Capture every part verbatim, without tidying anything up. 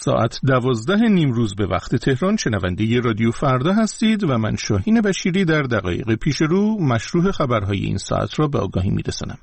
ساعت دوازده نیمروز به وقت تهران شنونده رادیو فردا هستید و من شاهین بشیری در دقایق پیش رو مشروح خبرهای این ساعت را به آگاهی میرسانم.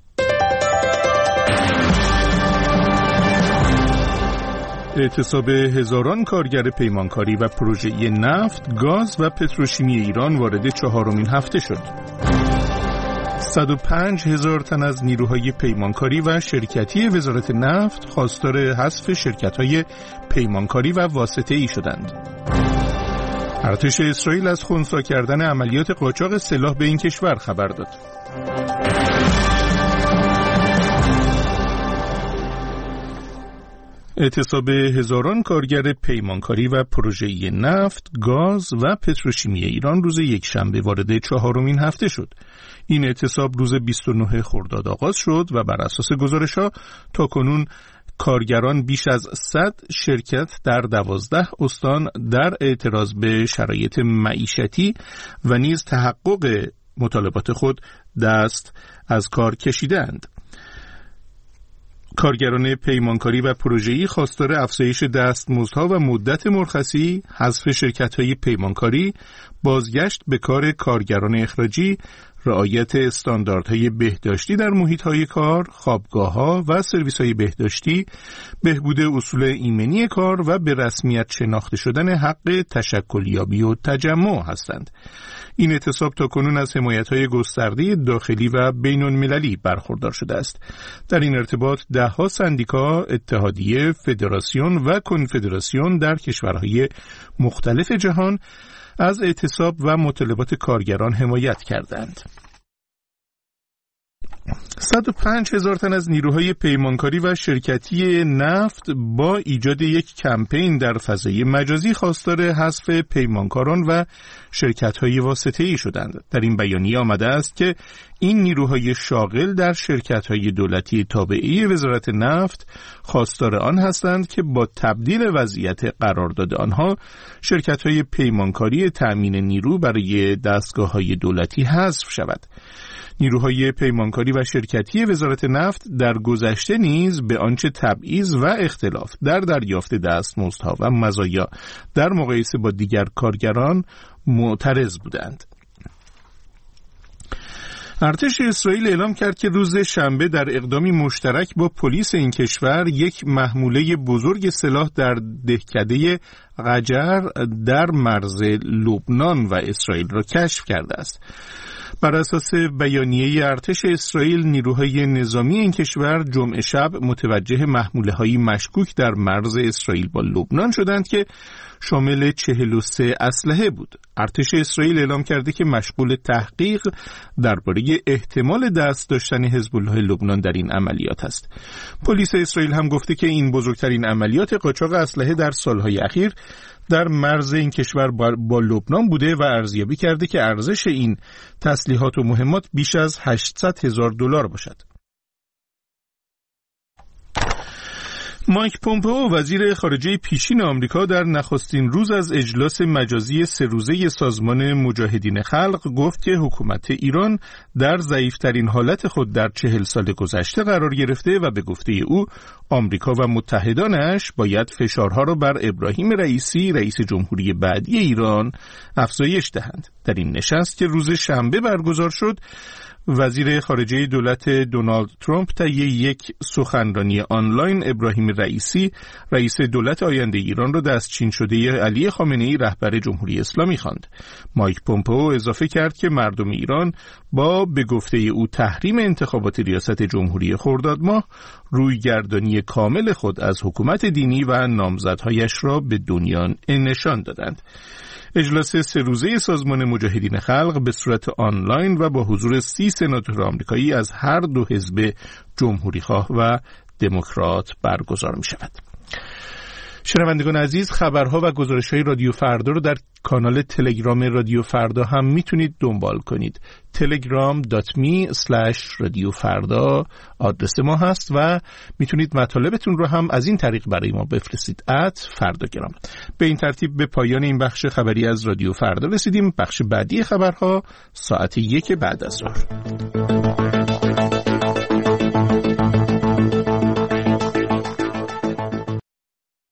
اعتصاب هزاران کارگر پیمانکاری و پروژه نفت، گاز و پتروشیمی ایران وارد چهارمین هفته شد. صد و پنج هزار تن از نیروهای پیمانکاری و شرکتی وزارت نفت خواستار حذف شرکت‌های پیمانکاری و واسطه‌ای شدند. ارتش اسرائیل از خنثی کردن عملیات قاچاق سلاح به این کشور خبر داد. اعتصاب هزاران کارگر پیمانکاری و پروژه نفت، گاز و پتروشیمی ایران روز یکشنبه وارد چهارمین هفته شد. این اعتصاب روز بیست و نه خرداد آغاز شد و بر اساس گزارش‌ها تاکنون کارگران بیش از صد شرکت در دوازده استان در اعتراض به شرایط معیشتی و نیز تحقق مطالبات خود دست از کار کشیدند. کارگران پیمانکاری و پروژه‌ای خواستار افزایش دستمزدها و مدت مرخصی، حذف شرکت‌های پیمانکاری، بازگشت به کار کارگران اخراجی، رعایت استانداردهای بهداشتی در محیط‌های کار، خوابگاه‌ها و سرویس‌های بهداشتی، بهبود اصول ایمنی کار و به رسمیت شناخته شدن حق تشکلیابی و تجمع هستند. این اعتصاب تاکنون از حمایت‌های گسترده داخلی و بین‌المللی برخوردار شده است. در این ارتباط ده‌ها سندیکا، اتحادیه، فدراسیون و کنفدراسیون در کشورهای مختلف جهان از اعتصاب و مطالبات کارگران حمایت کردند. صد و پنج هزار تن از نیروهای پیمانکاری و شرکتی نفت با ایجاد یک کمپین در فضای مجازی خواستار حذف پیمانکاران و شرکت‌های واسطه‌ای شدند. در این بیانیه آمده است که این نیروهای شاغل در شرکت‌های دولتی تابعه وزارت نفت خواستار آن هستند که با تبدیل وضعیت قرارداد آنها شرکت‌های پیمانکاری تأمین نیرو برای دستگاه‌های دولتی حذف شود. نیروهای پیمانکاری و شرکتی وزارت نفت در گذشته نیز به آنچه تبعیض و اختلاف در دریافت دستمزدها و مزایا در مقایسه با دیگر کارگران معترض بودند. ارتش اسرائیل اعلام کرد که روز شنبه در اقدامی مشترک با پلیس این کشور یک محموله بزرگ سلاح در دهکده غجر در مرز لبنان و اسرائیل را کشف کرده است. بر اساس بیانیه ارتش اسرائیل، نیروهای نظامی این کشور جمعه شب متوجه محموله‌های مشکوک در مرز اسرائیل با لبنان شدند که شامل چهل و سه اسلحه بود. ارتش اسرائیل اعلام کرده که مشغول تحقیق درباره احتمال دست داشتن حزب الله لبنان در این عملیات است. پلیس اسرائیل هم گفته که این بزرگترین عملیات قاچاق اسلحه در سالهای اخیر در مرز این کشور با لبنان بوده و ارزیابی کرده که ارزش این تسلیحات و مهمات بیش از هشتصد هزار دلار باشد. مایک پومپئو وزیر خارجه پیشین آمریکا در نخستین روز از اجلاس مجازی سه روزه سازمان مجاهدین خلق گفت که حکومت ایران در ضعیفترین حالت خود در چهل سال گذشته قرار گرفته و به گفته او آمریکا و متحدانش باید فشارها را بر ابراهیم رئیسی رئیس جمهوری بعدی ایران افزایش دهند. در این نشست که روز شنبه برگزار شد، وزیر خارجه دولت دونالد ترامپ طی یک سخنرانی آنلاین ابراهیم رئیسی رئیس دولت آینده ایران را دستچین شده علی خامنه‌ای رهبر جمهوری اسلامی خواند. مایک پومپئو اضافه کرد که مردم ایران با به گفته او تحریم انتخابات ریاست جمهوری خرداد ماه رویگردانی کامل خود از حکومت دینی و نامزدهایش را به دنیا نشان دادند. اجلاس سه روزه سازمان مجاهدین خلق به صورت آنلاین و با حضور سی سناتور آمریکایی از هر دو حزب جمهوری‌خواه و دموکرات برگزار می شود. شنوندگان عزیز، خبرها و گزارش‌های رادیو فردا رو در کانال تلگرام رادیو فردا هم میتونید دنبال کنید. تلگرام دات می اسلش رادیو فردا آدرس ما هست و میتونید مطالبتون رو هم از این طریق برای ما بفرستید. ات فرداگرام. به این ترتیب به پایان این بخش خبری از رادیو فردا رسیدیم. بخش بعدی خبرها ساعت یک بعد از ظهر.